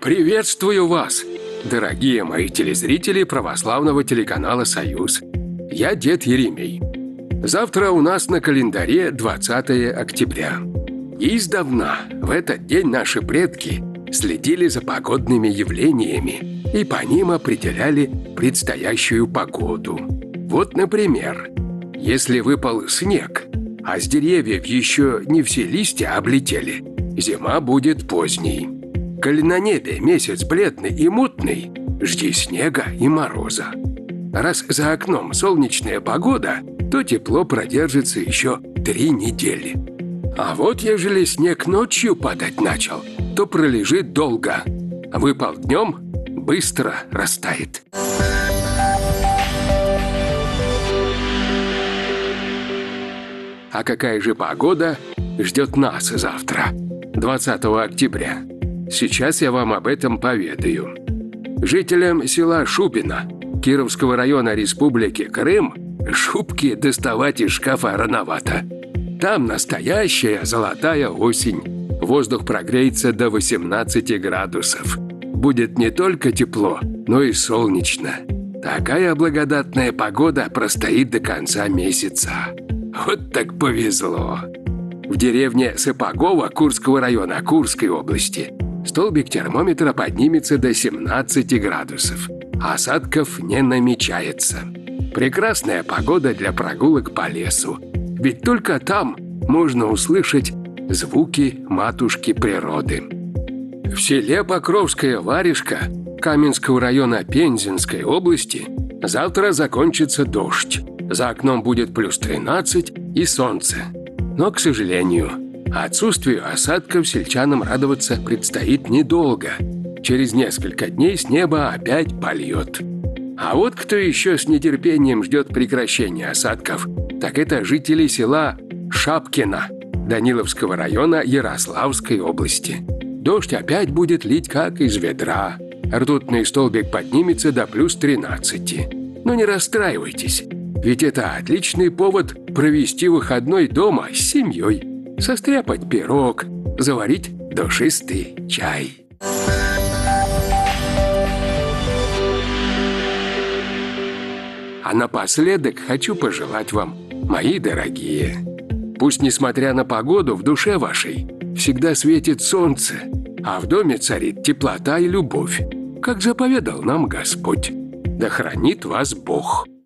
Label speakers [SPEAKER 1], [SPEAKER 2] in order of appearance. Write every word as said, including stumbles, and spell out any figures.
[SPEAKER 1] Приветствую вас, дорогие мои телезрители православного телеканала «Союз». Я дед Еремей. Завтра у нас на календаре двадцатое октября. Издавна в этот день наши предки следили за погодными явлениями и по ним определяли предстоящую погоду. Вот, например, если выпал снег, а с деревьев еще не все листья облетели, зима будет поздней. Коли на небе месяц бледный и мутный, жди снега и мороза. Раз за окном солнечная погода, то тепло продержится еще три недели. А вот ежели снег ночью падать начал, то пролежит долго. Выпал днем, быстро растает. А какая же погода ждет нас завтра, двадцатого октября? Сейчас я вам об этом поведаю. Жителям села Шубино Кировского района Республики Крым шубки доставать из шкафа рановато. Там настоящая золотая осень. Воздух прогреется до восемнадцати градусов. Будет не только тепло, но и солнечно. Такая благодатная погода простоит до конца месяца. Вот так повезло. В деревне Сапогово Курского района Курской области столбик термометра поднимется до семнадцати градусов. Осадков не намечается. Прекрасная погода для прогулок по лесу. Ведь только там можно услышать звуки матушки природы. В селе Покровская Варежка Каменского района Пензенской области завтра закончится дождь. За окном будет плюс тринадцать и солнце. Но, к сожалению, отсутствию осадков сельчанам радоваться предстоит недолго. Через несколько дней с неба опять польет. А вот кто еще с нетерпением ждет прекращения осадков, так это жители села Шапкино Даниловского района Ярославской области. Дождь опять будет лить как из ведра. Ртутный столбик поднимется до плюс тринадцати. Но не расстраивайтесь, ведь это отличный повод провести выходной дома с семьей, состряпать пирог, заварить душистый чай. А напоследок хочу пожелать вам, мои дорогие, пусть, несмотря на погоду, в душе вашей всегда светит солнце, а в доме царит теплота и любовь, как заповедал нам Господь. Да хранит вас Бог.